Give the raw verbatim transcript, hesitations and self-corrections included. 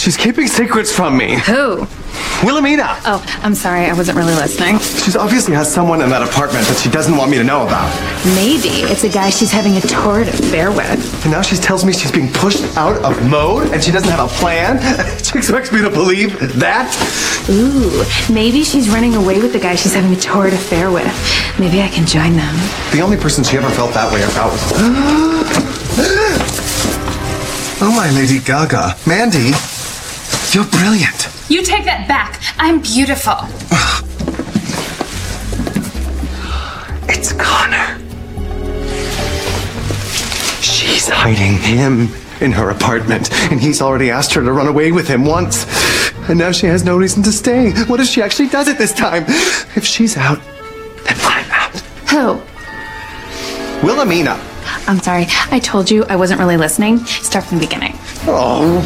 She's keeping secrets from me. Who? Wilhelmina. Oh, I'm sorry. I wasn't really listening. She's obviously has someone in that apartment that she doesn't want me to know about. Maybe it's a guy she's having a torrid affair with. And now she tells me she's being pushed out of mode and she doesn't have a plan. She expects me to believe that. Ooh, maybe she's running away with the guy she's having a torrid affair with. Maybe I can join them. The only person she ever felt that way about was... Oh, my Lady Gaga. Mandy, you're brilliant. You take that back. I'm beautiful. It's Connor. She's hiding him in her apartment, and he's already asked her to run away with him once. And now she has no reason to stay. What if she actually does it this time? If she's out, then I'm out. Who? Wilhelmina. I'm sorry. I told you I wasn't really listening. Start from the beginning. Oh.